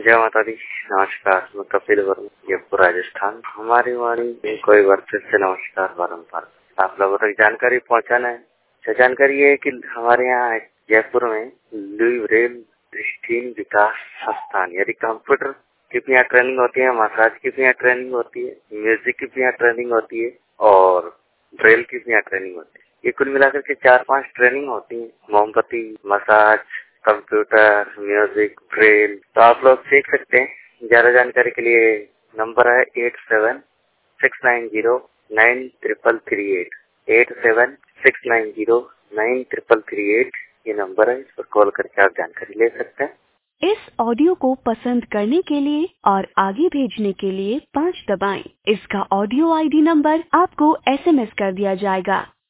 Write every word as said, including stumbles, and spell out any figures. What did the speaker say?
जय माता दी। नमस्कार, मैं कपिल वर्मा, जयपुर राजस्थान। हमारी वाणी में कोई वर्ष से नमस्कार बारंबार आप लोगों तक जानकारी पहुंचाना है। तो जानकारी ये है कि हमारे यहाँ जयपुर में लुई ब्रेल दृष्टिहीन विकास संस्थान यानी कंप्यूटर की भी यहाँ ट्रेनिंग होती है, मसाज की भी यहाँ ट्रेनिंग होती है, म्यूजिक की भी यहाँ ट्रेनिंग होती है और ब्रेल की भी यहाँ ट्रेनिंग होती है। ये कुल मिलाकर के चार पांच ट्रेनिंग होती है, मोमबत्ती, मसाज, कंप्यूटर, म्यूजिक, ब्रेल। तो आप लोग सीख सकते हैं। ज्यादा जानकारी के लिए नंबर है eight seven six nine zero nine triple three eight eight seven six nine zero nine triple three eight ये नंबर है। इस पर कॉल करके आप जानकारी ले सकते हैं। इस ऑडियो को पसंद करने के लिए और आगे भेजने के लिए पाँच दबाएं। इसका ऑडियो आईडी नंबर आपको एसएमएस कर दिया जाएगा।